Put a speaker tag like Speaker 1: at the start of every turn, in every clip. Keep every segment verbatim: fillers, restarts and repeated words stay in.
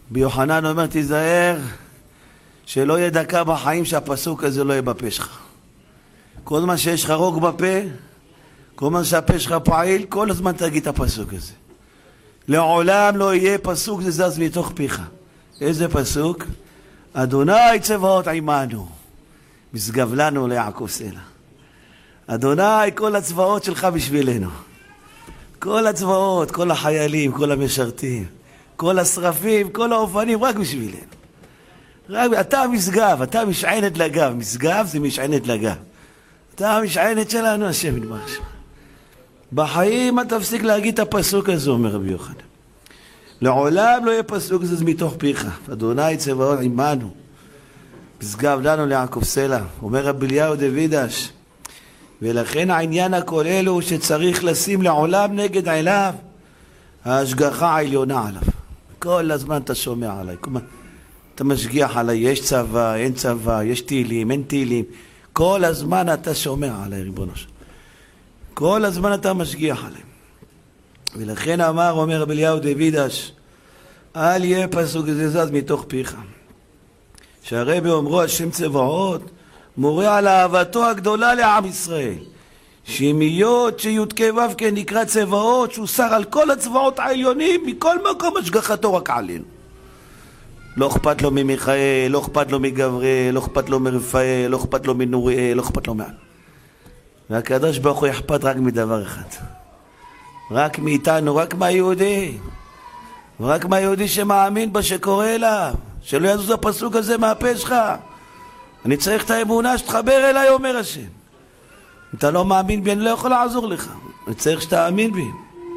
Speaker 1: ביוחנן אומר, תיזהר שלא יהיה דקה בחיים שהפסוק הזה לא יהיה בפה שלך. כל זמן שיש לך רוג בפה, כל זמן שהפה שלך פעיל, כל הזמן תגיד את הפסוק הזה. לעולם לא יהיה פסוק זה זז מתוך פיך. איזה פסוק? אדוני צבאות עמנו, משגב לנו ליעקב סלע. אדוני, כל הצבאות שלך בשבילנו. כל הצבאות, כל החיילים, כל המשרתים, כל השרפים, כל האופנים, רק בשבילנו. רק, אתה משגב, אתה משענת לגב. משגב זה משענת לגב. אתה המשענת שלנו, השם יתברך שמו. בחיים אתה תפסיק להגיד את הפסוק הזה, אומר רבי יוחנן. לעולם לא יהיה פסוק זה מתוך פיך. אדוני צבאות עמנו, משגב לנו ליעקב סלע. אומר רבי אליהו דוידש, ולכן העניין הכולל הוא שצריך לשים לעולם נגד עיניו ההשגחה העליונה עליו. כל הזמן אתה שומע עליי, אתה משגיח עליי, יש צבא, אין צבא, יש תהילים, אין תהילים. כל הזמן אתה שומע עליי, ריבונו שלום. כל הזמן אתה משגיח עליי. ולכן אמר, אומר רבי אליהו דוידש, אל יהיה פסוק זה זז מתוך פיך. שהרבי אומרו השם צבאות, מורה על אהבתו הגדולה לעם ישראל. שמיות שי"ק ו"ק נקרא צבאות, שהוא שר על כל הצבאות העליונים, מכל מקום השגחתו רק עלינו. לא אכפת לו ממיכאל, לא אכפת לו מגבריאל, לא אכפת לו מרפאל, לא אכפת לו מנוריאל, לא אכפת לו מעל. והקדוש ברוך הוא יחפת רק מדבר אחד. רק מאיתנו, רק מהיהודי. רק מהיהודי שמאמין בה שקורא אליו. שלא יזוז הפסוק הזה מהפה שלך. אני צריך את האמונה שתחבר אליי, אומר השם. אם אתה לא מאמין בי, אני לא יכול לעזור לך. אני צריך שתאמין בי.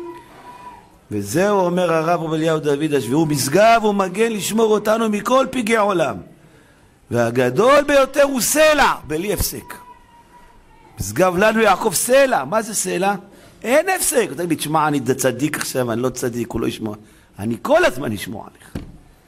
Speaker 1: וזהו אומר הרב רבי אליהו דוידש, והוא משגב ומגן לשמור אותנו מכל פגעי עולם. והגדול ביותר הוא סלע, בלי הפסק. משגב לנו יעקב סלע. מה זה סלע? אין הפסק. אתה תגיד, תשמע, אני צדיק עכשיו, אני לא צדיק, הוא לא ישמע. אני כל הזמן אשמוע עליך.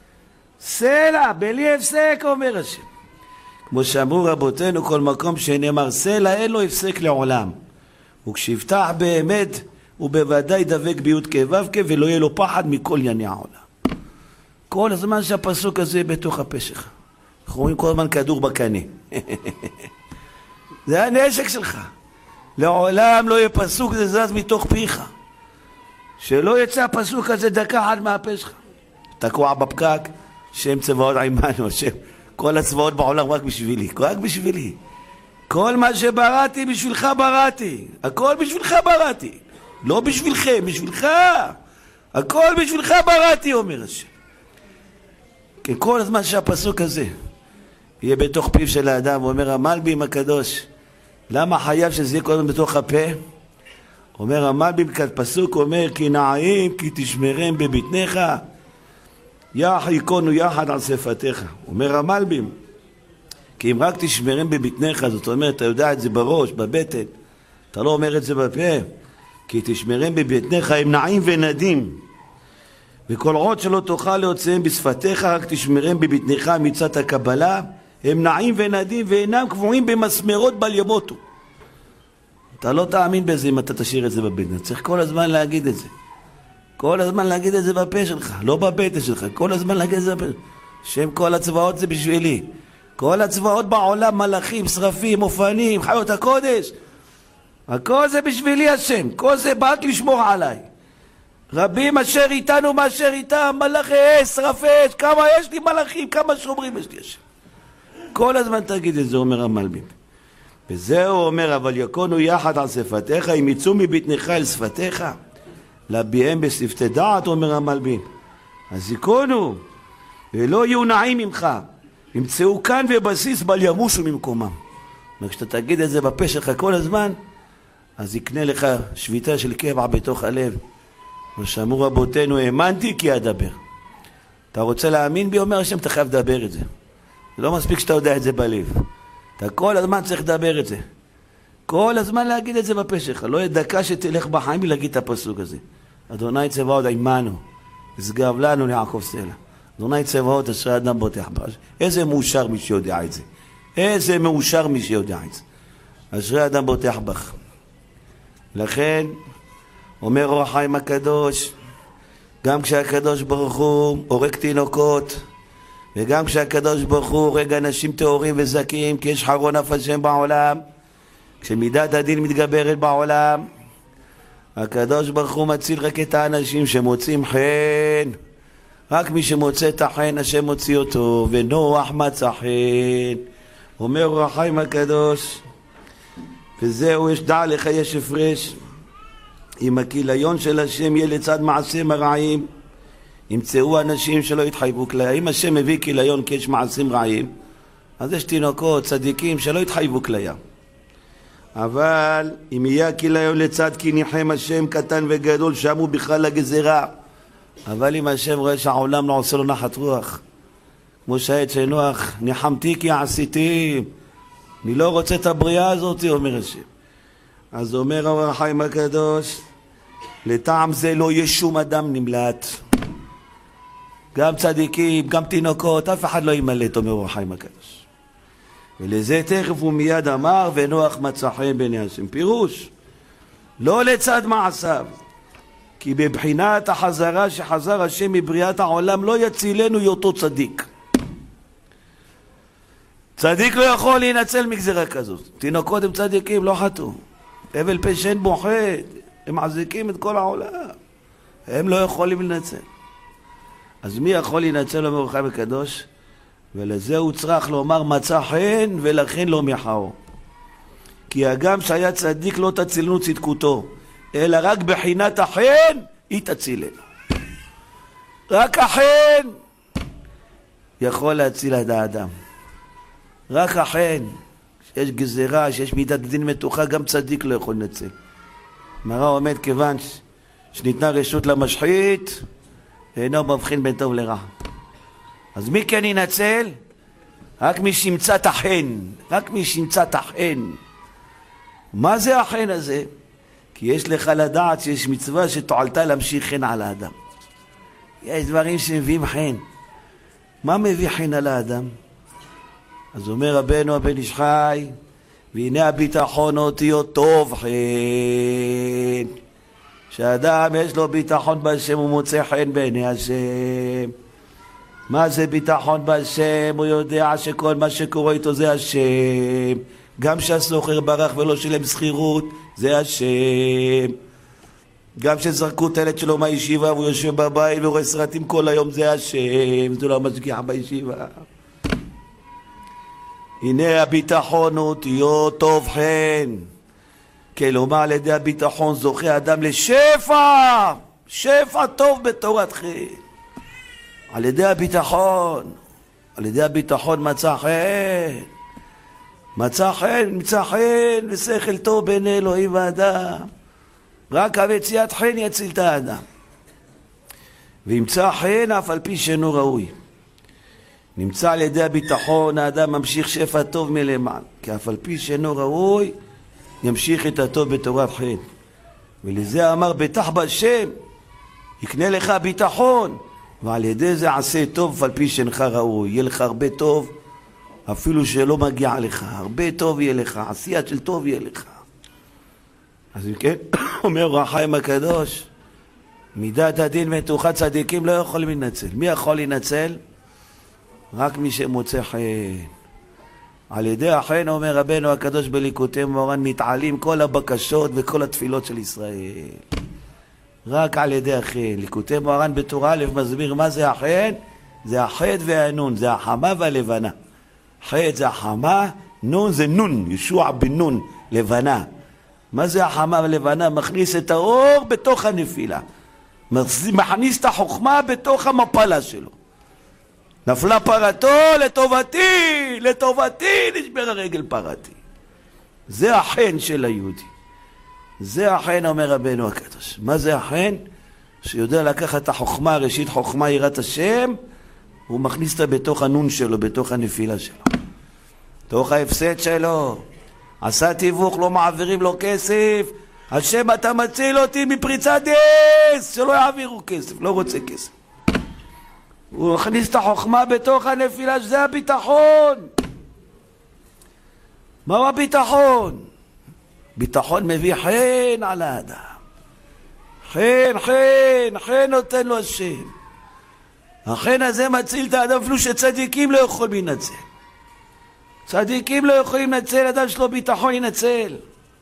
Speaker 1: סלע, בלי הפסק, אומר השם. כמו שאמרו רבותינו, כל מקום שנאמר סלע, אין לו הפסק לעולם. וכשיפתח באמת, הוא בוודאי דבק בי"ק ו"ק, ולא יהיה לו פחד מכל ענייני העולם. כל הזמן שהפסוק הזה בתוך הפה שלך. אנחנו רואים כל הזמן כדור בקנה. זה הנשק שלך. לעולם לא יהיה פסוק זה זז מתוך פיך. שלא יצא הפסוק הזה דקה אחת מהפה שלך. תקוע בפקק, שם צבאות עמנו, השם. כל הצבאות בעולם רק בשבילי, רק בשבילי. כל מה שבראתי בשבילך בראתי. הכל בשבילך בראתי. לא בשבילכם, בשבילך. הכל בשבילך בראתי, אומר השם. כי כל הזמן שהפסוק הזה יהיה בתוך פיו של האדם, הוא אומר, המלבים הקדוש, למה חייב שזה יהיה כל הזמן בתוך הפה? אומר המלבים, פסוק אומר, כי נעים, כי תשמרם בבטנך, יח יקונו יחד על שפתיך. אומר המלבים, כי אם רק תשמרם בבטנך, זאת אומרת, אתה יודע את זה בראש, בבטן, אתה לא אומר את זה בפה, כי תשמרם בבטנך הם נעים ונדים, וכל עוד שלא תוכל להוציאם בשפתיך, רק תשמרם בבטנך מצד הקבלה, הם נעים ונדים ואינם קבועים במסמרות בל ימותו. אתה לא תאמין בזה אם אתה תשאיר את זה בבטן. צריך כל הזמן להגיד את זה. כל הזמן להגיד את זה בפה שלך, לא בבטן שלך. כל הזמן להגיד את זה בפה. שם כל הצבאות זה בשבילי. כל הצבאות בעולם, מלאכים, שרפים, אופנים, חיות הקודש. הכל זה בשבילי השם. כל זה באת לשמור עליי. רבים אשר איתנו מאשר איתם, מלאכי אש, שרפי אש, כמה יש לי מלאכים, כמה שומרים יש לי השם. כל הזמן תגיד את זה, אומר המלבים. וזהו אומר, אבל יקונו יחד על שפתיך, אם יצאו מבטנך אל שפתיך, לביהם בשפתי דעת, אומר המלבים. אז יקונו, ולא יהיו נעים ממך, ימצאו כאן ובסיס בל ימושו ממקומם. וכשאתה תגיד את זה בפה שלך כל הזמן, אז יקנה לך שביתה של קבע בתוך הלב. ושאמרו רבותינו, האמנתי כי אדבר. אתה רוצה להאמין בי, אומר השם, אתה חייב לדבר את זה. זה לא מספיק שאתה יודע את זה בלב. אתה כל הזמן צריך לדבר את זה. כל הזמן להגיד את זה בפה שלך. לא יהיה דקה שתלך בחיים ולהגיד את הפסוק הזה. אדוני צבאות עמנו, משגב לנו ליעקב סלע. אדוני צבאות אשרי אדם בוטח בך. איזה מאושר מי שיודע את זה. איזה מאושר מי שיודע את זה. אשרי אדם בוטח בך. לכן, אומר אור החיים הקדוש, גם כשהקדוש ברוך הוא הורג תינוקות, וגם כשהקדוש ברוך הוא הורג אנשים טהורים וזכים, כי יש חרון אף השם בעולם, כשמידת הדין מתגברת בעולם, הקדוש ברוך הוא מציל רק את האנשים שמוצאים חן. רק מי שמוצא את החן, השם מוציא אותו, ונוח מצא חן. אומר אור החיים הקדוש, וזהו, יש דע לך, יש הפרש. אם הכיליון של השם יהיה לצד מעשים הרעים, ימצאו אנשים שלא יתחייבו כליה. אם השם מביא כיליון כי יש מעשים רעים, אז יש תינוקות, צדיקים שלא יתחייבו כליה. אבל אם יהיה הכיליון לצד כי ניחם השם קטן וגדול, שם הוא בכלל הגזירה. אבל אם השם רואה שהעולם לא עושה לו נחת רוח, כמו שהיה אצל נוח, ניחמתי כי עשיתי, אני לא רוצה את הבריאה הזאת, אומר השם. אז אומר אור החיים הקדוש, לטעם זה לא יהיה שום אדם נמלט, גם צדיקים, גם תינוקות, אף אחד לא ימלט, אומר אור החיים הקדוש. ולזה תכף הוא מיד אמר, ונוח מצא חן בעיני השם. פירוש, לא לצד מעשיו, כי בבחינת החזרה שחזר השם מבריאת העולם לא יצילנו היותו צדיק. צדיק לא יכול להינצל מגזירה כזאת. תינוקות הם צדיקים, לא חטאו. אבל פה שאין בו חטא, הם מחזיקים את כל העולם, הם לא יכולים לנצל. אז מי יכול להינצל? אומר אור החיים הקדוש, ולזה הוא צריך לומר מצא חן ולכן לא מחאו. כי הגם שהיה צדיק לא תצילנו צדקותו, אלא רק בחינת החן היא תצילנו. רק החן יכול להציל את האדם. רק החן. שיש גזירה, שיש מידת דין מתוחה, גם צדיק לא יכול לנצל. מראה עומד כיוון שניתנה רשות למשחית, אינו מבחין בין טוב לרע. אז מי כן ינצל? רק מי שימצא את החן. רק מי שימצא את החן. מה זה החן הזה? כי יש לך לדעת שיש מצווה שתועלתה להמשיך חן על האדם. יש דברים שמביאים חן. מה מביא חן על האדם? אז אומר רבנו הבן איש חי, והנה הביטחון אותיות טוב חן. שאדם יש לו ביטחון בהשם, הוא מוצא חן בעיני השם. מה זה ביטחון בהשם? הוא יודע שכל מה שקורה איתו זה השם. גם שהסוחר ברח ולא שילם שכירות, זה השם. גם שזרקו את הילד שלו מהישיבה והוא יושב בבית ורואה סרטים כל היום, זה השם. זה לא משגיח בישיבה. הנה הביטחון אותיות טוב חן. כלומר על ידי הביטחון זוכה אדם לשפע, שפע טוב בתורת חן. על ידי הביטחון, על ידי הביטחון מצא חן. מצא חן, מצא חן ושכל טוב בין אלוהים ואדם. רק המציאת חן יציל את האדם. וימצא חן אף על פי שאינו ראוי. נמצא על ידי הביטחון, האדם ממשיך שפע טוב מלמעלה, כי אף על פי שאינו ראוי, ימשיך את הטוב בתורת חן. ולזה אמר בטח בהשם, יקנה לך ביטחון, ועל ידי זה עשה טוב, על פי שאינך ראוי. יהיה לך הרבה טוב, אפילו שלא מגיע לך. הרבה טוב יהיה לך, עשייה של טוב יהיה לך. אז כן, אומר אור החיים הקדוש, מידת הדין מתוחה, צדיקים לא יכולים לנצל. מי יכול לנצל? רק מי שמוצא חן. על ידי החן, אומר רבנו הקדוש בליקוטי מוהר"ן, מתעלים כל הבקשות וכל התפילות של ישראל. רק על ידי החן. ליקוטי מוהר"ן בתורה א' מסביר מה זה החן. זה החטא והנון, זה החמה והלבנה. חטא זה החמה, נון זה נון, ישוע בן נון, לבנה. מה זה החמה והלבנה? מכניס את האור בתוך הנפילה. מכניס את החוכמה בתוך המפלה שלו. נפלה פרתו, לטובתי, לטובתי, נשבר הרגל פרתי. זה החן של היהודי. זה החן, אומר רבנו הקדוש. מה זה החן? שיודע לקחת את החוכמה, ראשית חוכמה יראת השם, הוא מכניס אותה בתוך הנון שלו, בתוך הנפילה שלו. בתוך ההפסד שלו. עשה תיווך, לא מעבירים לו כסף. השם, אתה מציל אותי מפריצת דס, שלא יעבירו כסף, לא רוצה כסף. הוא מכניס את החוכמה בתוך הנפילה, שזה הביטחון. מהו הביטחון? ביטחון מביא חן על האדם. חן, חן, חן נותן לו השם. החן הזה מציל את האדם, אפילו שצדיקים לא יכולים לנצל. צדיקים לא יכולים לנצל, אדם שלו ביטחון ינצל.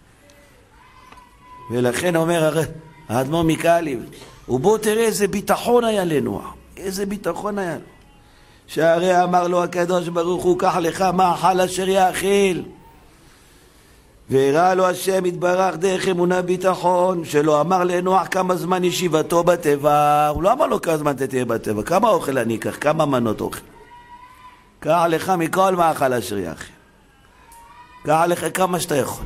Speaker 1: ולכן אומר האדמו"ר מקאליב, ובוא תראה איזה ביטחון היה לנוח, איזה ביטחון היה לו. שהרי אמר לו הקדוש ברוך הוא, קח לך מאכל אשר יאכל. והראה לו השם יתברך דרך אמונה ביטחון, שלא אמר לנוח כמה זמן ישיבתו בטבע. הוא לא אמר לו כמה זמן תהיה בטבע, כמה אוכל אני אקח, כמה מנות אוכל. קח לך מכל מאכל אשר יאכל. קח לך כמה שאתה יכול.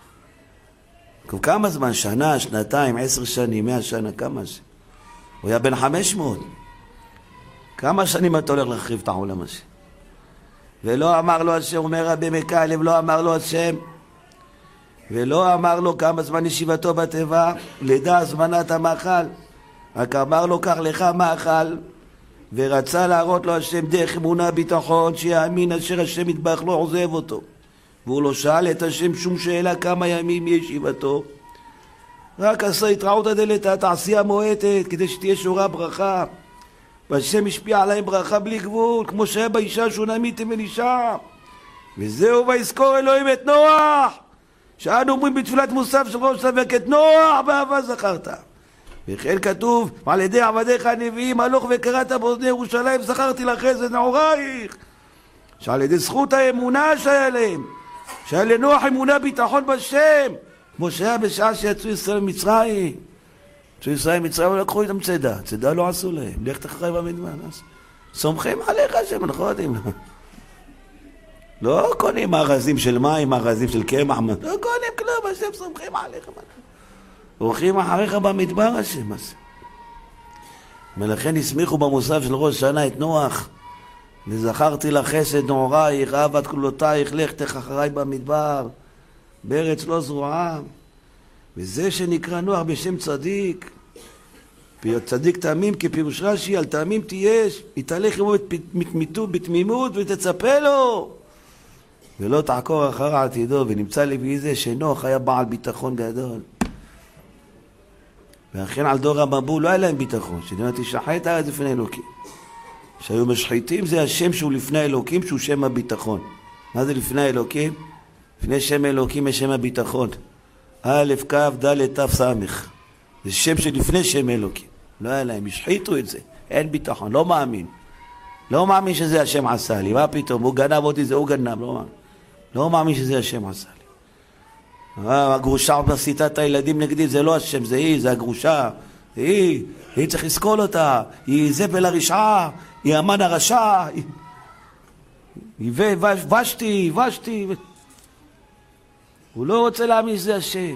Speaker 1: כמה זמן? שנה, שנתיים, עשר שנים, מאה שנה, כמה זה? הוא היה בן חמש מאות. כמה שנים אתה הולך להחריב את העולם הזה? ולא אמר לו השם, אומר רבי מקאליב, לא אמר לו השם, ולא אמר לו כמה זמן ישיבתו בטבע, לדע הזמנת המאכל. רק אמר לו, קח לך מאכל, ורצה להראות לו השם דרך אמונה ביטחון, שיאמין אשר השם יתברך לא עוזב אותו. והוא לא שאל את השם שום שאלה כמה ימים ישיבתו. רק עשה התרעות הדלת, תעשייה מועטת, כדי שתהיה שורה ברכה. והשם השפיע עליהם ברכה בלי גבול, כמו שהיה באישה שונמיתם אלישע. וזהו ויזכור אלוהים את נוח, שאנו אומרים בתפילת מוסף של ראש סבק את נוח באהבה זכרת. וכן כתוב, על ידי עבדיך הנביאים הלוך וקראת באוזני ירושלים זכרתי לך חסד נעורייך. שעל ידי זכות האמונה שהיה להם, שהיה לנוח אמונה ביטחון בשם, כמו שהיה בשעה שיצאו ישראל ממצרים. יצאו ישראל ממצרים לקחו איתם צדה, צדה לא עשו להם, לך תחרי במדבר. סומכים עליך שהם אנחנו יודעים. לא קונים מארזים של מים, מארזים של קמח, לא קונים כלום, השם סומכים עליך. הולכים אחריך במדבר השם הזה. ולכן הסמיכו במוסף של ראש שנה את נוח, וזכרתי לך חסד נעורייך, אהבת כלולותייך, לכתך אחריי במדבר, בארץ לא זרועה. וזה שנקרא נוח בשם צדיק, צדיק תמים כפירוש רש"י, על תמים תיש, יתהלך עמו בתמימות ותצפה לו, ולא תעקור אחר עתידו. ונמצא לפי זה שנוח היה בעל ביטחון גדול. ואכן על דור המבול לא היה להם ביטחון, שדמה תשחט הארץ לפני אלוקים. שהיו משחיתים זה השם שהוא לפני אלוקים, שהוא שם הביטחון. מה זה לפני אלוקים? לפני שם אלוקים יש שם הביטחון. א' כ' ד' ת' ס'. זה שם שלפני שם אלוקים. לא היה להם, השחיתו את זה. אין ביטחון, לא מאמין. לא מאמין שזה השם עשה לי. מה פתאום? הוא גנב אותי, זה הוא גנב. לא מאמין. לא מאמין שזה השם עשה לי. הגרושה עשיתה את הילדים נגדי, זה לא השם, זה היא, זה הגרושה. זה היא, היא צריך לסכול אותה. היא זבל הרשעה, היא המן הרשע. היא ושתי, ושתי. הוא לא רוצה להאמין שזה השם.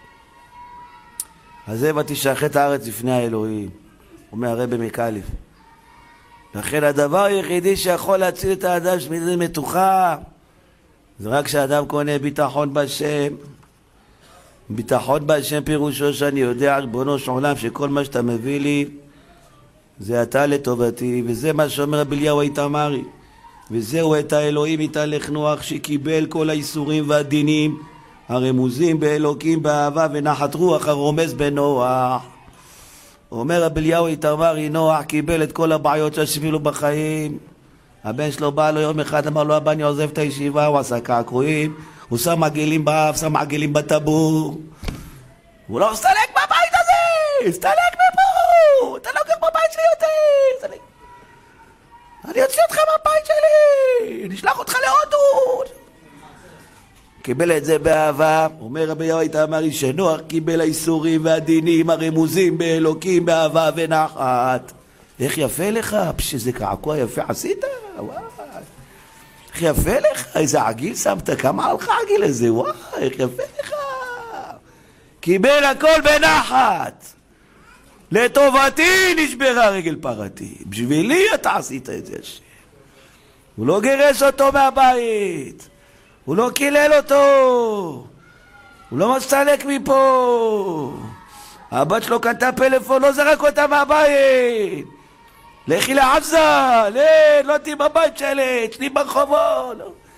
Speaker 1: אז זה ותשחט הארץ לפני האלוהים, אומר הרבי מקאליב. לכן הדבר היחידי שיכול להציל את האדם שמזה מתוחה, זה רק שהאדם קונה ביטחון בשם. ביטחון בשם פירושו שאני יודע ריבונו של עולם שכל מה שאתה מביא לי זה אתה לטובתי, וזה מה שאומר רבי אליהו איתמרי. וזהו את האלוהים יתהלך נוח שקיבל כל האיסורים והדינים הרמוזים באלוקים באהבה ונחת רוח הרומז בנוח. אומר רבי אליהו איתמרי, נוח קיבל את כל הבעיות שהשמיעו לו בחיים. הבן שלו בא לו יום אחד, אמר לו, אבא אני עוזב את הישיבה, הוא עשה קעקועים, הוא שם מעגלים באף, שם מעגלים בטבור. הוא לא סתלק בבית הזה, סתלק מפה, אתה לא גר בבית שלי יותר. אני אוציא אותך מהבית שלי, נשלח אותך להודו. קיבל את זה באהבה. אומר רבי אליהו איתמרי שנוח קיבל האיסורים והדינים הרמוזים באלוקים באהבה ונחת. איך יפה לך, שזה קעקוע יפה עשית, וואי. איך יפה לך, איזה עגיל שמת, כמה הלכה עגיל הזה, וואי, איך יפה לך. קיבל הכל בנחת. לטובתי נשברה רגל פרתי, בשבילי אתה עשית את זה. הוא לא גירש אותו מהבית, הוא לא קילל אותו, הוא לא מסתלק מפה. הבת שלו קנתה פלאפון, לא זרק אותה מהבית. לכי לעזה, לא, לא תהי בבית שלי, תהי ברחובות.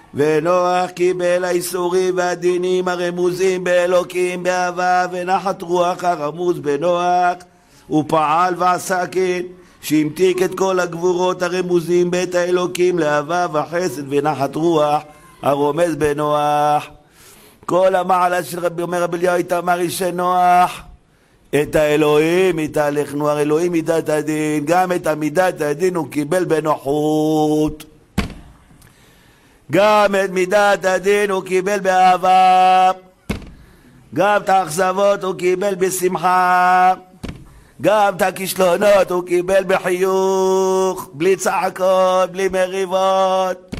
Speaker 1: ונוח קיבל האיסורים והדינים הרמוזים באלוקים באהבה ונחת רוח הרמוז בנוח, הוא פעל ועשה כן שהמתיק את כל הגבורות הרמוזים בית האלוקים לאהבה וחסד ונחת רוח הרומז בנוח. כל המעלה של רבי אומר רבי אליהו איתמר איש נוח, את האלוהים יתהלך נוח, אלוהים מידת הדין, גם את המידת הדין הוא קיבל בנוחות, גם את מידת הדין הוא קיבל באהבה, גם את האכזבות הוא קיבל בשמחה, גם את הכישלונות הוא קיבל בחיוך, בלי צעקות, בלי מריבות.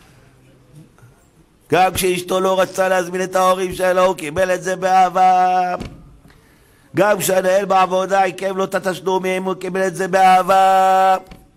Speaker 1: גם כשאשתו לא רצתה להזמין את ההורים שלו הוא קיבל את זה באהבה, גם כשהנהל בעבודה עיכב לו את התשלומים הוא קיבל את זה באהבה.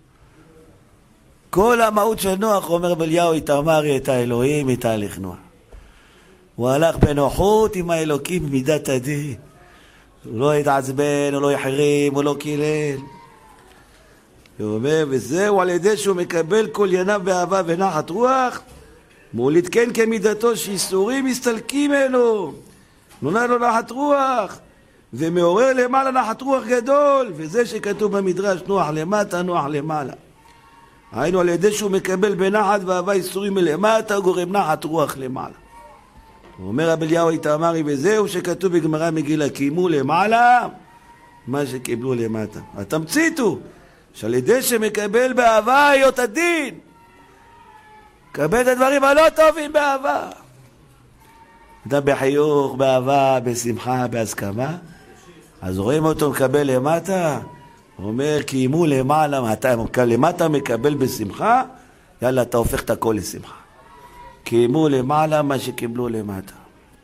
Speaker 1: כל המהות של נוח, אומר רבי אליהו איתמר, את האלוהים יתהלך נוח, הוא הלך בנוחות עם האלוקים במידת הדין, הוא לא התעצבן, הוא לא יחרים, הוא לא קילל. הוא אומר, וזהו על ידי שהוא מקבל כל יניו באהבה ונחת רוח, מוליד כן כמידתו שאיסורים מסתלקים ממנו, נולד לו נחת רוח, ומעורר למעלה נחת רוח גדול, וזה שכתוב במדרש נוח למטה נוח למעלה, היינו על ידי שהוא מקבל בנחת ואהבה איסורים מלמטה, הוא גורם נחת רוח למעלה. הוא אומר רבי אליהו איתמר, וזהו שכתוב בגמרא מגילה, קיימו למעלה מה שקיבלו למטה. התמצית הוא שעל ידי שמקבל באהבה היות הדין, קבל את הדברים הלא טובים באהבה, אתה בחיוך, באהבה, בשמחה, בהסכמה, אז רואים אותו מקבל למטה, הוא אומר קיימו למעלה, אתה למטה מקבל בשמחה, יאללה אתה הופך את הכל לשמחה, קיימו למעלה מה שקיבלו למטה.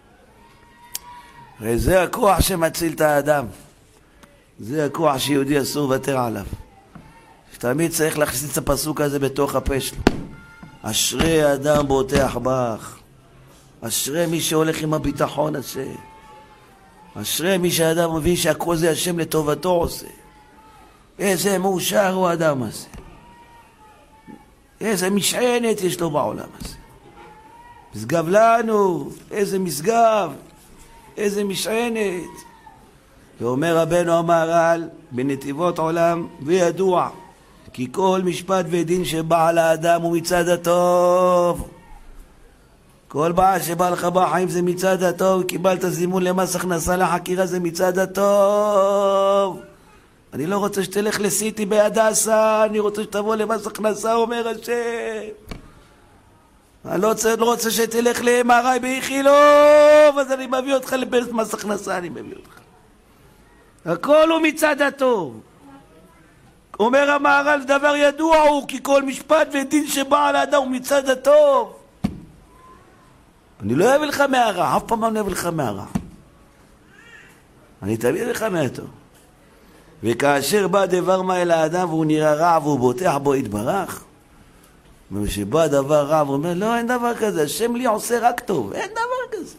Speaker 1: וזה הכוח שמציל את האדם, זה הכוח שיהודי אסור לוותר עליו, שתמיד צריך להכניס את הפסוק הזה בתוך הפה שלו. אשרי אדם בוטח בך, אשרי מי שהולך עם הביטחון הזה, אשרי מי שהאדם מבין שהכל זה השם לטובתו עושה. איזה מאושר הוא האדם הזה, איזה משענת יש לו בעולם הזה, משגב לנו, איזה משגב, איזה משענת. ואומר רבנו המהר"ל בנתיבות עולם, וידוע כי כל משפט ודין שבא על האדם הוא מצד הטוב, כל בעיה שבא לך בחיים זה מצד הטוב, קיבלת זימון למס הכנסה לחקירה זה מצד הטוב. אני לא רוצה שתלך לסיטי בהדסה, אני רוצה שתבוא למס הכנסה, אומר השם. אני לא רוצה, לא רוצה שתלך ל-אם אר איי באיכילוב, אז אני מביא אותך לבית מס הכנסה, אני מביא אותך. הכל הוא מצד הטוב. אומר המהר"ל, דבר ידוע הוא כי כל משפט ודין שבא על האדם הוא מצד הטוב. אני לא אביא לך מהרע, אף פעם לא אביא לך מהרע, אני תביא לך מהטוב. וכאשר בא דבר מה אל האדם והוא נראה רע והוא בוטח בו יתברך, וכשבא דבר רע הוא אומר לא, אין דבר כזה, השם לי עושה רק טוב, אין דבר כזה.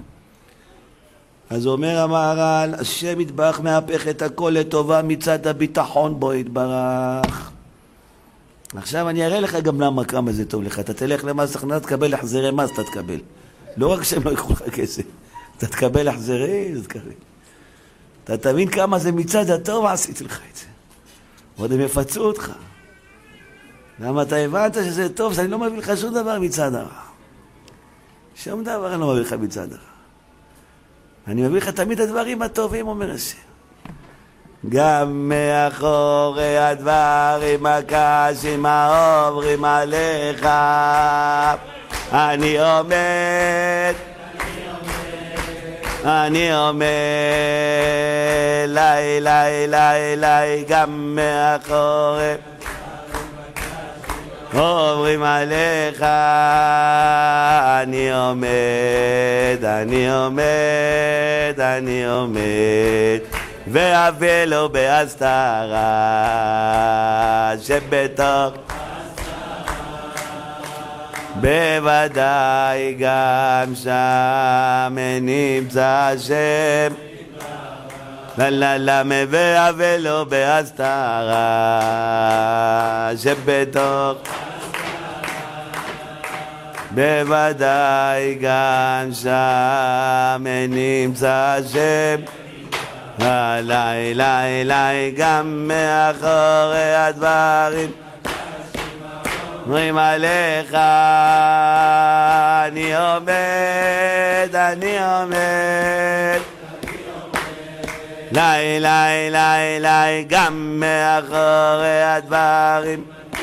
Speaker 1: אז אומר המהר"ל, השם יתברך מהפך את הכל לטובה מצד הביטחון בו יתברך. עכשיו אני אראה לך גם למה כמה זה טוב לך. אתה תלך למס הכנסה, תקבל החזרי מס, אתה תקבל. לא רק שהם לא יקחו לך כסף, אתה תקבל החזרי, אתה תקבל. אתה תבין כמה זה מצד הטוב, עשיתי לך את זה. עוד הם יפצו אותך. למה אתה הבנת שזה טוב, שאני לא מביא לך שום דבר מצד הרע. שום דבר אני לא מביא לך מצד הרע. אני מביא לך תמיד הדברים הטובים, אומר השם. גם מאחורי הדברים הקשים העוברים עליך אני עומד, אני עומד, לי לי לי לי, גם מאחורי עוברים עליך אני עומד, אני עומד, אני עומד, ואבלו בהסתרה שבתוך בוודאי גם שם נמצא השם, לללם ואבלו בהסתרה שבתוך בוודאי גם שם נמצא שם. אליי, אליי, אליי, גם מאחורי הדברים אומרים עליך אני עומד, אני עומד. לי, לי, לי, לי, גם מאחורי הדברים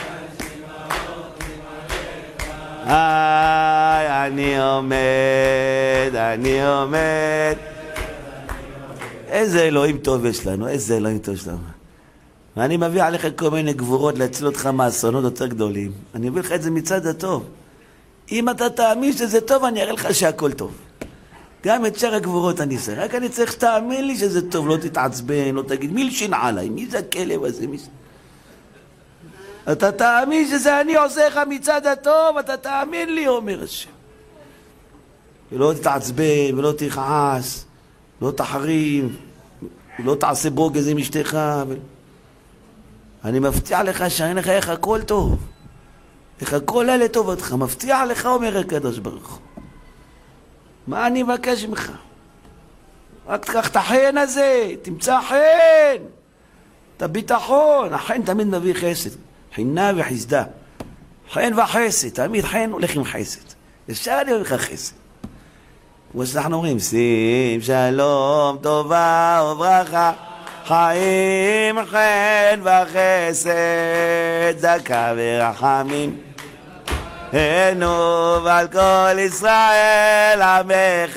Speaker 1: איי, אני עומד, אני עומד. איזה אלוהים טוב יש לנו, איזה אלוהים טוב יש לנו. ואני מביא עליך כל מיני גבורות להציל אותך מאסונות יותר גדולים. אני מביא לך את זה מצד הטוב. אם אתה תאמין שזה טוב, אני אראה לך שהכל טוב. גם את שאר הגבורות אני אעשה. רק אני צריך שתאמין לי שזה טוב, לא תתעצבן, לא תגיד מי לשין עליי, מי זה הכלב הזה, מי זה... אתה תאמין שזה אני עושה לך מצד הטוב, אתה תאמין לי, אומר השם. ולא תתעצבן, ולא תכעס, לא תחרים, ולא תעשה ברוגז עם אשתך. ו... אני מבטיח לך שאני לך איך הכל טוב. איך הכל אלה טוב אותך. מבטיח לך, אומר הקדוש ברוך הוא. מה אני מבקש ממך? רק תקח את החן הזה, תמצא חן. את הביטחון. החן תמיד מביא חסד. חינה וחסדה. חן וחסד. תמיד חן הולך עם חסד. אפשר אני הולך חסד. כמו שאנחנו אומרים, שים שלום, טובה וברכה, חיים, חן וחסד, צדקה ורחמים. הנוב על כל ישראל עמך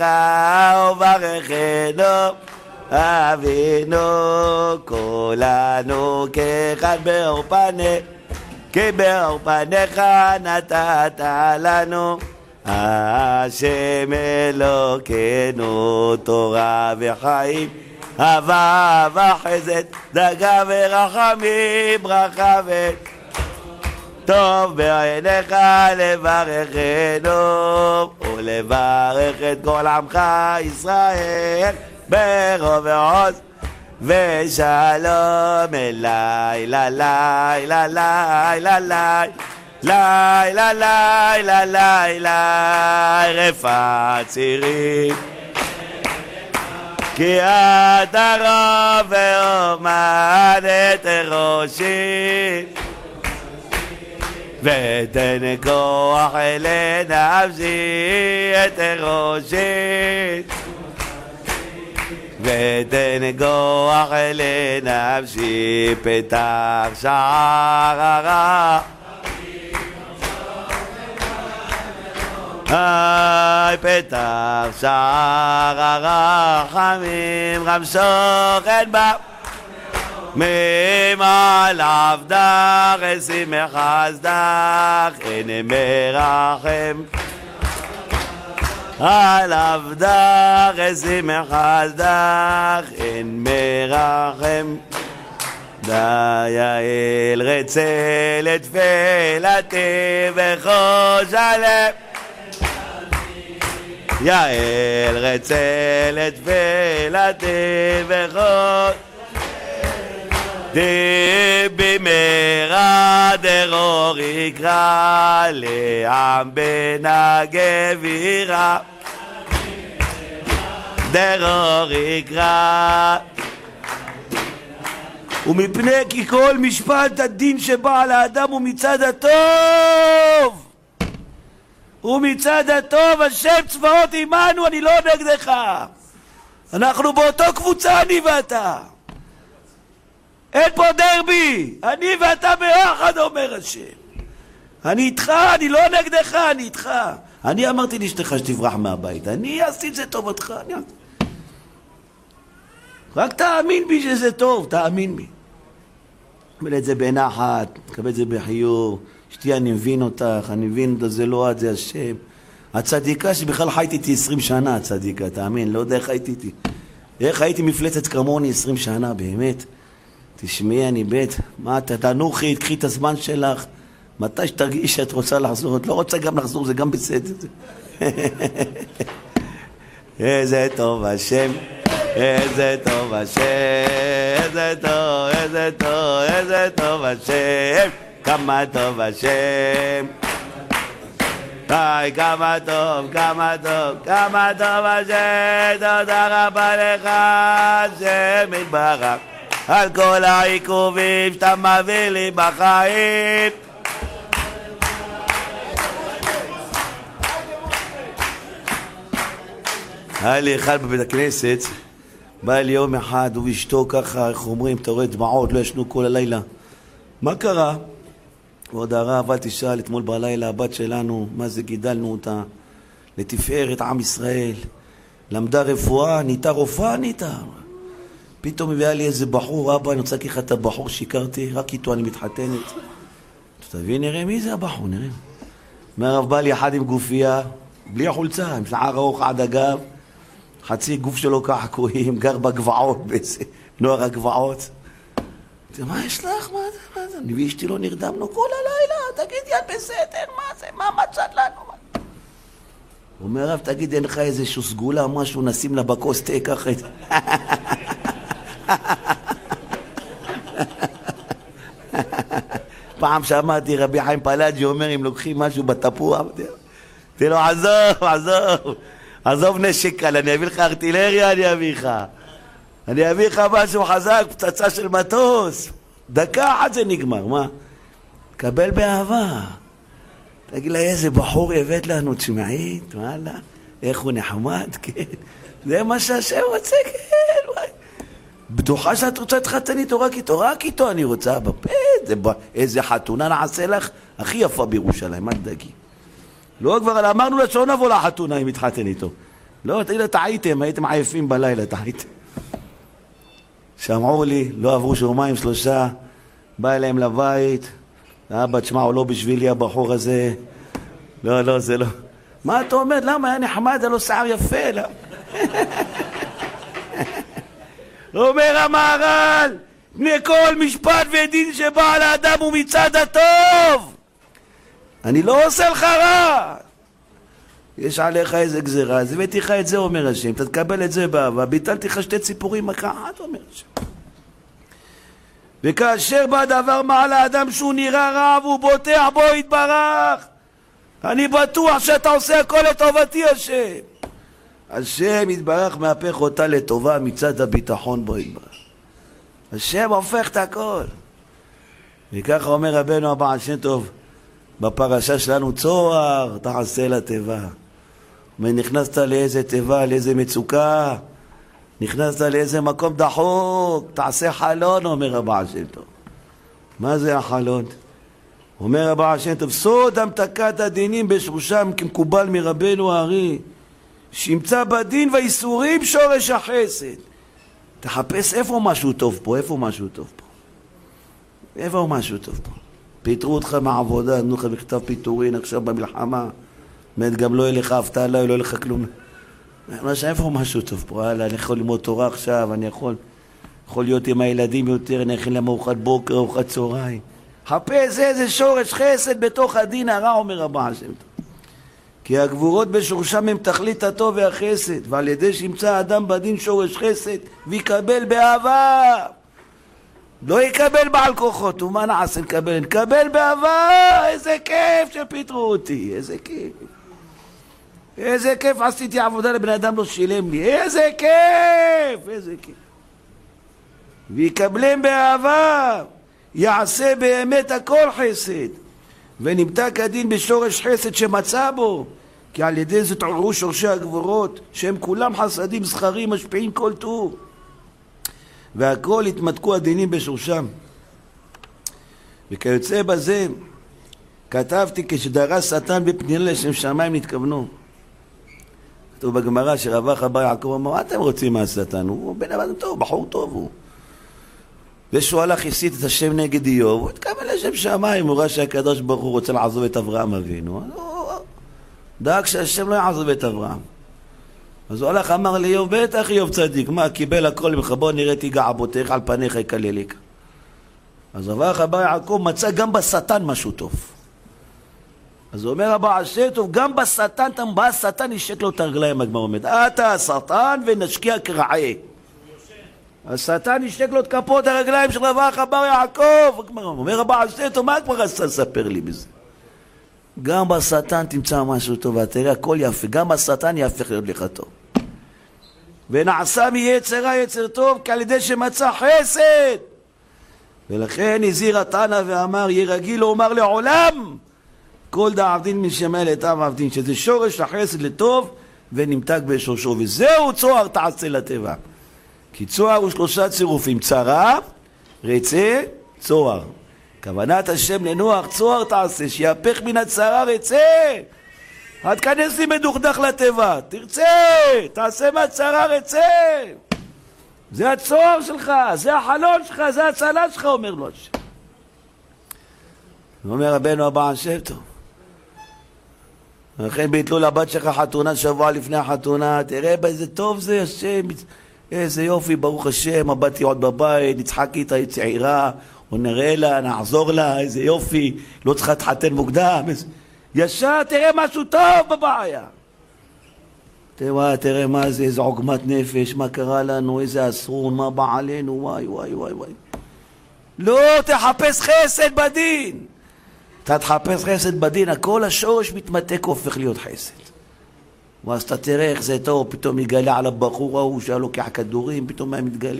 Speaker 1: וברכנו אבינו כולנו כאחד באור פניך, כי באור פניך נתת לנו השם אלוקינו תורה וחיים, אהבה וחסד, צדקה ורחמים, ברכה ו... טוב בעיניך לברכנו ולברך את כל עמך ישראל ברוב ועוז ושלום. אליי, לילה, לילה, לילה, לילה, לילה, לילה, רפא צירים כי אתה רב ועומד את ראשי ותן כוח לנפשי את ראשי ותן כוח לנפשי פתח שער הרע היי פתח שער הרחמים רמשוך את בה ממעל עבדך אשימך חסדך הנה מרחם על עבדך אשימך חסדך אין מרחם. דיעל רצה לתפילתי וחוש הלב יעל רצה לתפילתי וחוש במהרה דרור יקרא לעם בן הגבירה דרור יקרא ומפני כי כל משפט הדין שבא על האדם הוא מצד הטוב ומצד הטוב השם צבאות עמנו, אני לא נגדך, אנחנו באותו קבוצה אני ואתה, אין פה דרבי, אני ואתה ביחד אומר השם. אני איתך, אני לא נגדך, אני איתך. אני אמרתי לאשתך שתברח מהבית, אני עשיתי את זה טובתך, אני... רק תאמין בי שזה טוב, תאמין בי. קבל את זה בנחת, קבל את זה בחיור. אשתי, אני מבין אותך, אני מבין אותך, זה לא את, זה השם. הצדיקה שבכלל חייתי איתי עשרים שנה, הצדיקה, תאמין, לא יודע איך חייתי איתי. איך הייתי מפלצת כמוני עשרים שנה, באמת. תשמעי, אני בית, מה, תנוחי, תקחי את הזמן שלך, מתי שתרגיעי שאת רוצה לחזור, את לא רוצה גם לחזור, זה גם בסדר. איזה טוב השם, איזה טוב השם, איזה טוב, איזה טוב, איזה טוב השם, כמה טוב השם. היי, כמה טוב, כמה טוב, כמה טוב השם, תודה רבה לך, השם יתברך, על כל העיכובים שאתה מביא לי בחיים. היה לי אחד בבית הכנסת, בא לי יום אחד, הוא ואשתו ככה, איך אומרים, אתה רואה דמעות, לא ישנו כל הלילה. מה קרה? ועוד הרב, אל תשאל, אתמול בלילה הבת שלנו, מה זה גידלנו אותה, לתפארת עם ישראל, למדה רפואה, נהייתה רופאה, נהייתה. פתאום הביאה לי איזה בחור, אבא, אני רוצה לקחת את הבחור שהכרתי, רק איתו אני מתחתנת. תביא, נראה מי זה הבחור, נראה. מהרב בא לי אחד עם גופייה, בלי החולצה, עם שער ארוך עד הגב, חצי גוף שלו ככה קרויים, גר בגבעות, באיזה נוער הגבעות. מה יש לך? מה זה? מה זה? אני ואשתי לא נרדמנו כל הלילה, תגיד יד בסתר, מה זה? מה מצאת לנו? הוא אומר, רב, תגיד, אין לך איזשהו סגולה, משהו, נשים לה בכוס תה ככה. פעם שמעתי רבי חיים פלאג'י אומר, אם לוקחים משהו בתפוח, תראה לו, עזוב, עזוב, עזוב נשק קל, אני אביא לך ארטילריה, אני אביא לך. אני אביא לך משהו חזק, פצצה של מטוס. דקה אחת זה נגמר, מה? קבל באהבה. תגיד לה, איזה בחור הבאת לנו, תשמעית, וואלה, איך הוא נחמד, כן. זה מה שהשם רוצה, כן, וואי. בטוחה שאת רוצה להתחתן איתו, רק איתו, רק איתו אני רוצה, בפה, איזה חתונה נעשה לך, הכי יפה בירושלים, אל תדאגי. לא, כבר אמרנו לה שלא נבוא לחתונה אם התחתן איתו. לא, תגיד לה, טעיתם, הייתם עייפים בלילה, טעיתם. שמעו לי, לא עברו שומיים שלושה, בא אליהם לבית, אבא, תשמע, הוא לא בשבילי הבחור הזה. לא, לא, זה לא. מה אתה אומר? למה? היה נחמד, היה לו שיער יפה, לא? אומר המהר"ל, בני כל משפט ודין שבא על האדם הוא מצד הטוב. אני לא עושה לך רע. יש עליך איזה גזירה, אז הבאתי לך את זה, אומר השם, אתה תקבל את זה באהבה, ביטלתי לך שתי ציפורים מכה אחת, אומר השם. וכאשר בא דבר מעל האדם שהוא נראה רע והוא בוטח בו יתברך, אני בטוח שאתה עושה הכל לטובתי השם. השם יתברך מהפך אותה לטובה מצד הביטחון בו יתברך. השם הופך את הכל. וככה אומר רבנו הבעל שם טוב בפרשה שלנו, צוהר תעשה לתיבה. ונכנסת לאיזה תיבה, לאיזה מצוקה, נכנסת לאיזה מקום דחוק, תעשה חלון, אומר הבעל שם טוב. מה זה החלון? אומר הבעל שם טוב, סוד המתקת הדינים בשורשם כמקובל מרבנו הארי, שימצא בדין והאיסורים שורש החסד. תחפש איפה משהו טוב פה, איפה משהו טוב פה. איפה משהו טוב פה. פיתרו אותך מהעבודה, נתנו לך מכתב פיתורין עכשיו במלחמה, באמת גם לא יהיה לך הפתעה, לא יהיה לך כלום. איפה משהו טוב פה, אני יכול ללמוד תורה עכשיו, אני יכול, יכול להיות עם הילדים יותר, אני אכין להם ארוחת בוקר, ארוחת צהריים. חפש איזה שורש חסד בתוך הדין הרע, אומר הבעל שם טוב. כי הגבורות בשורשם הם תכלית הטוב והחסד, ועל ידי שימצא האדם בדין שורש חסד, ויקבל באהבה. לא יקבל בעל כוחות, ומה נעשה נקבל? נקבל באהבה, איזה כיף שפיתרו אותי, איזה כיף. איזה כיף עשיתי עבודה לבן אדם לא שילם לי, איזה כיף, איזה כיף. ויקבלם באהבה, יעשה באמת הכל חסד, ונמצא כדין בשורש חסד שמצא בו, כי על ידי זה תעוררו שורשי הגבורות, שהם כולם חסדים זכרים משפיעים כל טוב. והכל התמתקו הדינים בשורשם. וכיוצא בזה, כתבתי כשדרס שטן בפנייה לשם שמיים נתכוונו. כתוב בגמרא שרווח אבא יעקב אמר, מה אתם רוצים מהשטן? הוא בן אדם טוב, בחור טוב הוא. ושהוא הלך הסית את השם נגד איוב, הוא התקבל לשם שמיים, הוא ראה שהקדוש ברוך הוא רוצה לעזוב את אברהם אבינו. הוא דאג שהשם לא יעזוב את אברהם. אז הוא הלך אמר לי, איוב, בטח איוב צדיק, מה, קיבל הכל ממך, בוא נראה תיגע בותיך, על פניך יקלליק. אז רווח אבא יעקב מצא גם בשטן משהו טוב. אז הוא אומר הבעל שם טוב, גם בשטן, בא השטן ישק לו את הרגליים, הגמרא אומרת, אתה השטן ונשקיע כרעה. השטן ישק לו את כפות הרגליים של רווח אבא יעקב. אומר הבעל שם טוב, מה כבר רצה לספר לי בזה? גם בשטן תמצא משהו טוב, תראה, הכל יפה, גם בשטן יהפך להיות לך טוב. ונעשה מיצר רע יצר טוב, כי על ידי שמצא חסד. ולכן הזהיר התנא ואמר, יהיה רגיל לומר לעולם, כל דעבדין מן שמע לטב עבדין, שזה שורש החסד לטוב, ונמתק בשורשו, וזהו צוהר תעשה לטבע. כי צוהר הוא שלושה צירופים, צרה, רצה, צוהר. כוונת השם לנוח, צוהר תעשה, שיהפך מן הצרה רצה. עד כנס לי מדוכדך לטבע, תרצה, תעשה מהצרה רצה. זה הצוהר שלך, זה החלון שלך, זה הצלה שלך, אומר לו השם. אומר רבנו הבעל שם טוב. לכן ביטלו לבת שלך חתונה שבוע לפני החתונה, תראה באיזה טוב זה השם, איזה יופי, ברוך השם, הבת היא עוד בבית, נצחק איתה, היא צעירה, או נראה לה, נעזור לה, איזה יופי, לא צריכה להתחתן מוקדם, ישר תראה משהו טוב בבעיה. תראה, תראה מה זה, איזה עוגמת נפש, מה קרה לנו, איזה אסרון, מה בא עלינו, וואי וואי וואי וואי. לא תחפש חסד בדין. אתה תחפש חסד בדין, הכל השורש מתמתק הופך להיות חסד. ואז אתה תראה איך זה טוב, פתאום יגלה על הבחור ההוא שהיה לוקח כדורים, פתאום היה מתגלה.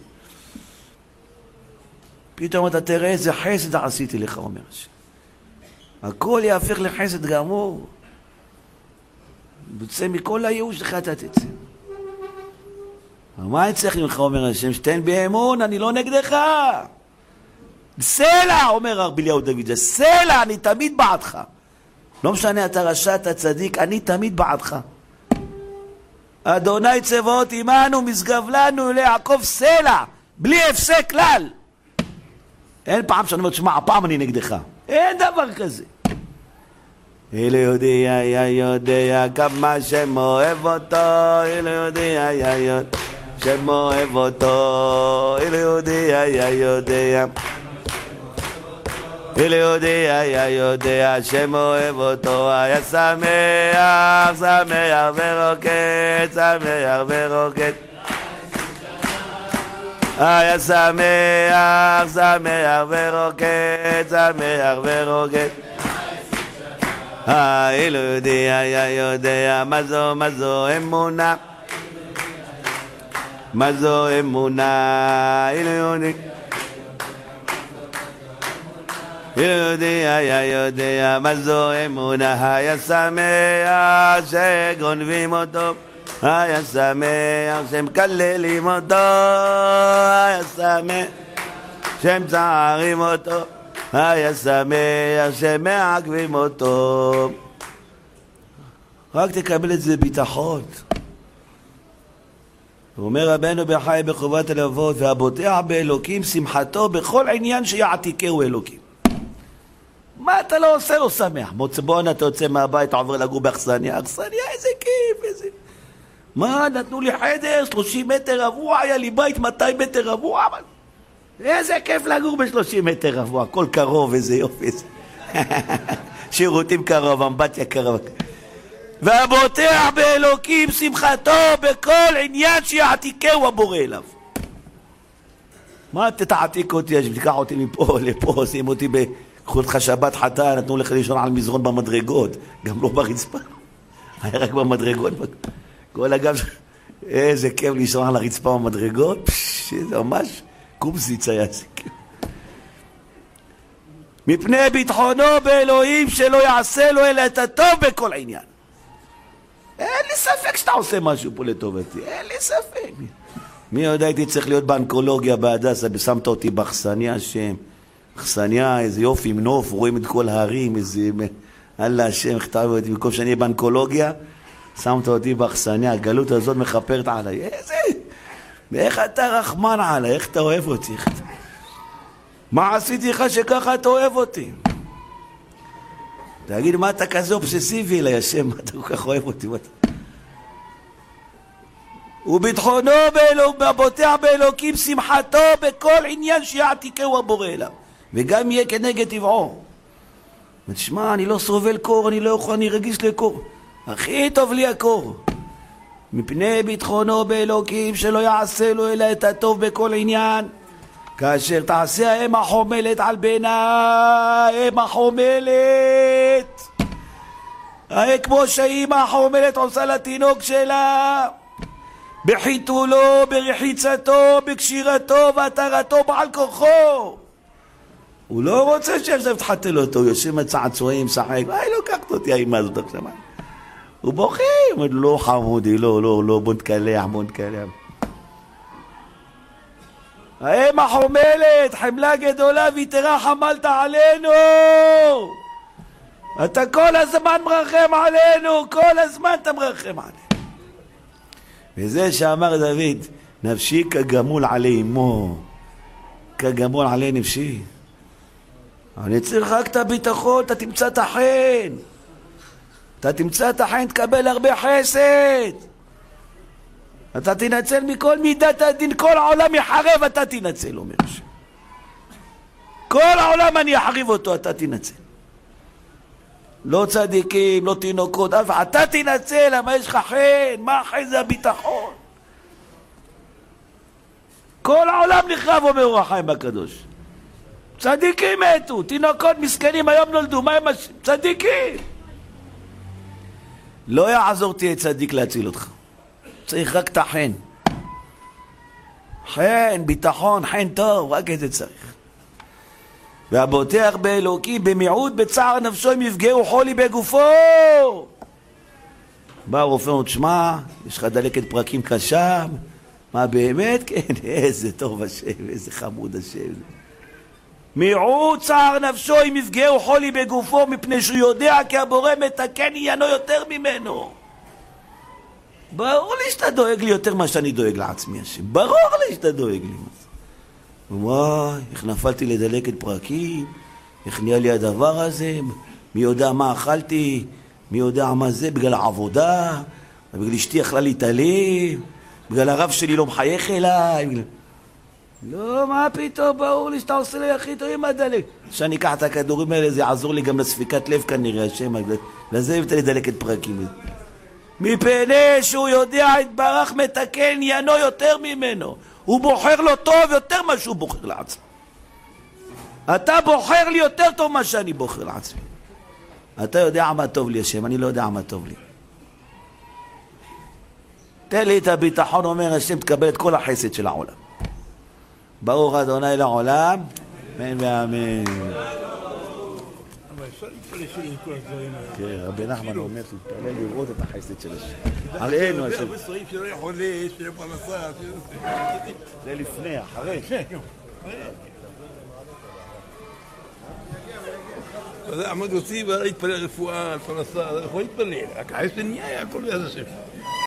Speaker 1: פתאום אתה תראה איזה חסד עשיתי לך, אומר השם. הכל יהפך לחסד גמור. תצא מכל הייאוש שלך אתה תצא. מה צריך ממך, אומר השם? שתן באמון, אני לא נגדך. סלע, אומר רבי אליהו דוד, זה סלע, אני תמיד בעדך. לא משנה, אתה רשע, אתה צדיק, אני תמיד בעדך. אדוני צבאות עמנו, משגב לנו ליעקב סלע, בלי הפסק כלל. אין פעם שאני אומר, תשמע, הפעם אני נגדך. אין דבר כזה. אלו יודע, יא יודע, כמה שם אוהב אותו, אלו יודע, יא יודע, שם אוהב אותו, אלו יודע, יא יודע. אלו יודע, יא יודע, שם אוהב אותו, היה שמח, שמח ורוקד, שמח ורוקד. היה שמח, שמח ורוקד, שמח ורוקד. אלו יודע, יא יודע, מה זו, מה זו אמונה, מה זו אמונה, אלו יודע. יודע, יא יודע, מה זו אמונה, היה שמח שגונבים אותו, היה שמח שמקללים אותו, היה שמח שמצערים אותו, היה שמח שמעכבים אותו. רק תקבל את זה ביטחון. אומר רבנו בחי בחובת הלבבות, והבוטח באלוקים שמחתו בכל עניין שיעתיקהו אלוקים. מה אתה לא עושה? לא שמח. מוצבון אתה יוצא מהבית, אתה עובר לגור באכסניה. אכסניה, איזה כיף, איזה... מה, נתנו לי חדר, שלושים מטר רבוע, היה לי בית מאתיים מטר רבוע. איזה כיף לגור ב-שלושים מטר רבוע, הכל קרוב, איזה יופי. שירותים קרוב, אמבטיה קרוב. והבוטח באלוקים שמחתו בכל עניין שיעתיקהו הבורא אליו. מה תתעתיק אותי, תיקח אותי מפה לפה, שים אותי ב... קחו אותך שבת חטא, נתנו לך לישון על מזרון במדרגות, גם לא ברצפה, היה רק במדרגות. כל אגב, איזה כיף לישון על הרצפה במדרגות, זה ממש קומסיץ היה זה. מפני ביטחונו באלוהים שלא יעשה לו אלא את הטוב בכל עניין. אין לי ספק שאתה עושה משהו פה לטובתי, אין לי ספק. מי יודע, הייתי צריך להיות באנקולוגיה בהדסה, ושמת אותי באכסניה השם. אכסניה, איזה יופי עם נוף, רואים את כל ההרים, איזה... אללה השם, כתב אותי, במקום שאני אהיה באנקולוגיה, שמת אותי באכסניה, הגלות הזאת מחפרת עליי. איזה... ואיך אתה רחמן עליי, איך אתה אוהב אותי? מה עשיתי לך שככה אתה אוהב אותי? תגיד, מה אתה כזה אובססיבי אליי, השם, מה אתה כל כך אוהב אותי? וביטחונו בבוטח באלוקים שמחתו בכל עניין שיעתיקהו הבורא אליו, וגם יהיה כנגד טבעו. ותשמע, אני לא סובל קור, אני לא יכול, אני רגיש לקור. הכי טוב לי הקור. מפני ביטחונו באלוקים שלא יעשה לו אלא את הטוב בכל עניין. כאשר תעשה האם החומלת על בנה, האם החומלת. הרי כמו שאימא החומלת עושה לתינוק שלה, בחיתולו, ברחיצתו, בקשירתו והתרתו בעל כוחו. הוא לא רוצה שעכשיו תחתל אותו, הוא יושב מצעצועים, שחק, היי, לא קחת אותי האמא הזאת עכשיו. הוא בוכה, הוא אומר, לא חמודי, לא, לא, לא, בוא נתקלח, בוא נתקלח. האם החומלת, חמלה גדולה ויתרה חמלת עלינו. אתה כל הזמן מרחם עלינו, כל הזמן אתה מרחם עלינו. וזה שאמר דוד, נפשי כגמול עלי אמו, כגמול עלי נפשי. אני צריך רק את הביטחון, אתה תמצא את החן. אתה תמצא את החן, תקבל הרבה חסד. אתה תנצל מכל מידת הדין, כל העולם יחרב, אתה תנצל, אומר השם. כל העולם אני אחריב אותו, אתה תנצל. לא צדיקים, לא תינוקות, אף אתה תנצל, למה יש לך חן? מה החן? זה הביטחון. כל העולם נחרב, אומר אור החיים הקדוש. צדיקים מתו, תינוקות מסכנים היום נולדו, מה הם עושים? צדיקים. לא יעזור תהיה צדיק להציל אותך. צריך רק את החן. חן, ביטחון, חן טוב, רק את זה צריך. והבוטח באלוקי במיעוט בצער נפשו אם יפגעו חולי בגופו. בא הרופא ותשמע, יש לך דלקת פרקים קשה. מה באמת? כן, איזה טוב השם, איזה חמוד השם. מיעוט צער נפשו אם יפגעו חולי בגופו, מפני שהוא יודע כי הבורא מתקן עניינו יותר ממנו. ברור לי שאתה דואג לי יותר מה שאני דואג לעצמי השם. ברור לי שאתה דואג לי. וואי, איך נפלתי לדלקת פרקים, איך נהיה לי הדבר הזה, מי יודע מה אכלתי, מי יודע מה זה, בגלל העבודה, בגלל אשתי אכלה לי את הלב, בגלל הרב שלי לא מחייך אליי. בגלל... לא, מה פתאום, ברור לי שאתה עושה לי הכי טוב עם הדלק. שאני אקח את הכדורים האלה, זה יעזור לי גם לספיקת לב כנראה, השם, לזה הבאת לי דלקת פרקים. מפני שהוא יודע, התברך מתקן עניינו יותר ממנו. הוא בוחר לו טוב יותר מה שהוא בוחר לעצמו. אתה בוחר לי יותר טוב מה שאני בוחר לעצמי. אתה יודע מה טוב לי השם, אני לא יודע מה טוב לי. תן לי את הביטחון, אומר השם, תקבל את כל החסד של העולם. ברוך אדוני לעולם, אמן ואמן. כן, רבי נחמן אומר שתתפלל לראות את החסד של השם. עלינו השם. זה לפני, אחרי.
Speaker 2: זה עמד אותי ולהתפלל רפואה על פרנסה, יכול להתפלל, רק החסד נהיה, הכל ביד השם.